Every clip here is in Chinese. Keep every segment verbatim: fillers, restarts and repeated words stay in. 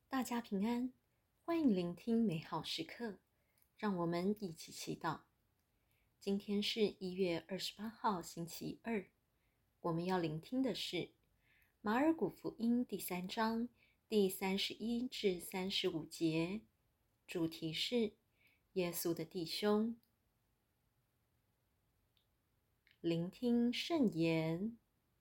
大家平安，欢迎聆听美好时刻，让我们一起祈祷。今天是一月二十八号，星期二。我们要聆听的是马尔谷福音第三章第三十一至三十五节，主题是耶稣的弟兄。聆听圣言。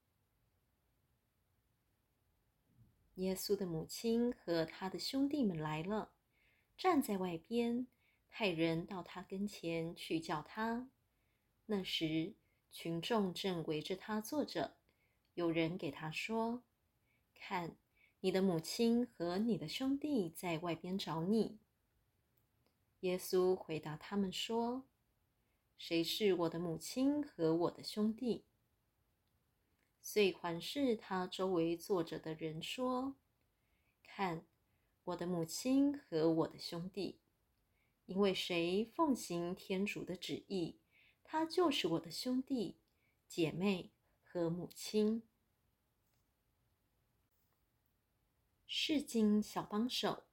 耶稣的母亲和他的兄弟们来了，站在外边，派人到他跟前去叫他。那时，群众正围着他坐着，有人给他说：“看，你的母亲和你的兄弟在外边找你。”耶稣回答他们说：“谁是我的母亲和我的兄弟？”遂环视他周围坐着的人说：“看，我的母亲和我的兄弟，因为谁奉行天主的旨意，他就是我的兄弟、姐妹和母亲。”释经小帮手。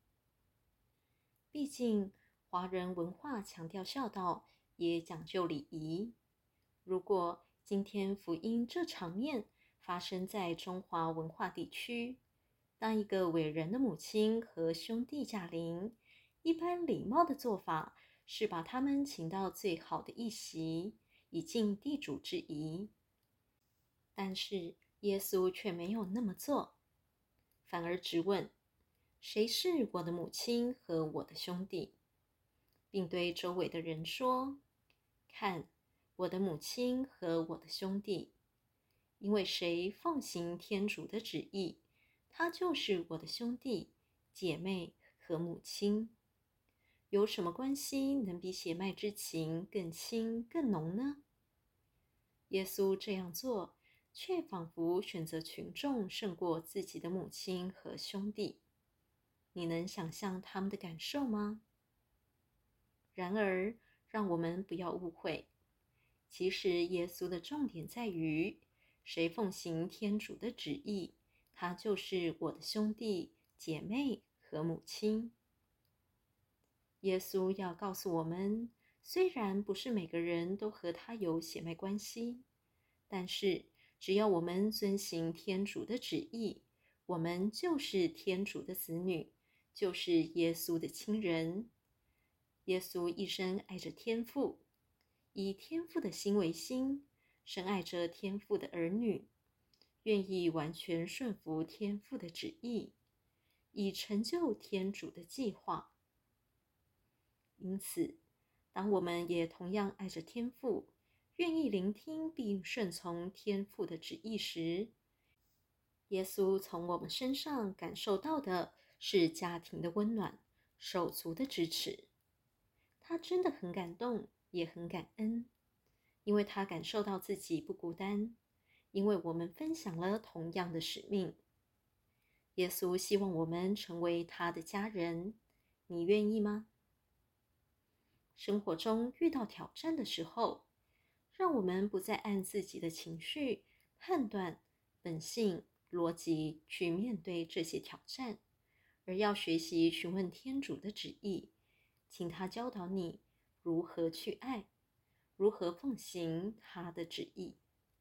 毕竟，华人文化强调孝道，也讲究礼仪。如果今天福音这场面发生在中华文化地区，当一个伟人的母亲和兄弟驾临，一般礼貌的做法是把他们请到最好的一席，以尽地主之谊。但是耶稣却没有那么做，反而直问：“谁是我的母亲和我的兄弟？”并对周围的人说：“看，我的母亲和我的兄弟，因为谁奉行天主的旨意，他就是我的兄弟、姐妹和母亲。有什么关系能比血脉之情更亲更浓呢？”耶稣这样做，却仿佛选择群众胜过自己的母亲和兄弟。你能想象他们的感受吗？然而，让我们不要误会，其实耶稣的重点在于，谁奉行天主的旨意，他就是我的兄弟、姐妹和母亲。耶稣要告诉我们，虽然不是每个人都和他有血脉关系，但是只要我们遵行天主的旨意，我们就是天主的子女，就是耶稣的亲人。耶稣一生爱着天父，以天父的心为心，深爱着天父的儿女，愿意完全顺服天父的旨意，以成就天主的计划。因此，当我们也同样爱着天父，愿意聆听并顺从天父的旨意时，耶稣从我们身上感受到的是家庭的温暖，手足的支持。他真的很感动，也很感恩，因为他感受到自己不孤单，因为我们分享了同样的使命。耶稣希望我们成为他的家人，你愿意吗？生活中遇到挑战的时候，让我们不再按自己的情绪、判断、本性、逻辑去面对这些挑战，而要学习询问天主的旨意，请他教导你如何去爱，如何奉行他的旨意。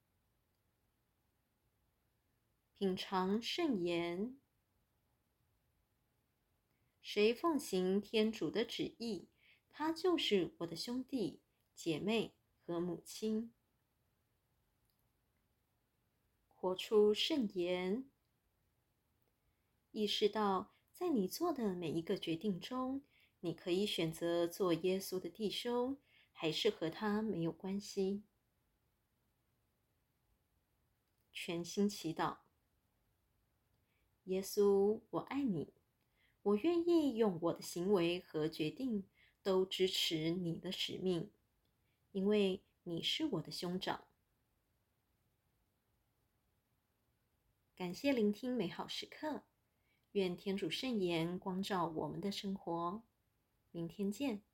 品尝圣言。谁奉行天主的旨意，他就是我的兄弟、姐妹和母亲。活出圣言。意识到在你做的每一个决定中，你可以选择做耶稣的弟兄，还是和他没有关系。全心祈祷。耶稣，我爱你，我愿意用我的行为和决定都支持你的使命，因为你是我的兄长。感谢聆听美好时刻，愿天主圣言光照我们的生活。明天见。